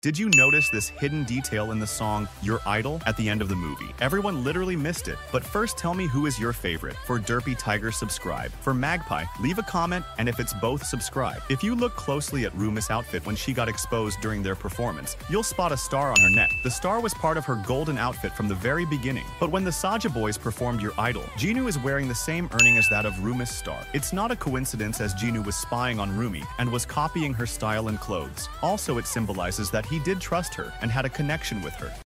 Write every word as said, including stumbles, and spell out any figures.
Did you notice this hidden detail in the song Your Idol at the end of the movie? Everyone literally missed it. But first, tell me who is your favorite. For Derpy Tiger, subscribe. For Magpie, leave a comment, and if it's both, subscribe. If you look closely at Rumi's outfit when she got exposed during their performance, you'll spot a star on her neck. The star was part of her golden outfit from the very beginning. But when the Saja Boys performed Your Idol, Jinu is wearing the same earring as that of Rumi's star. It's not a coincidence, as Jinu was spying on Rumi and was copying her style and clothes. Also, it symbolizes that he did trust her and had a connection with her.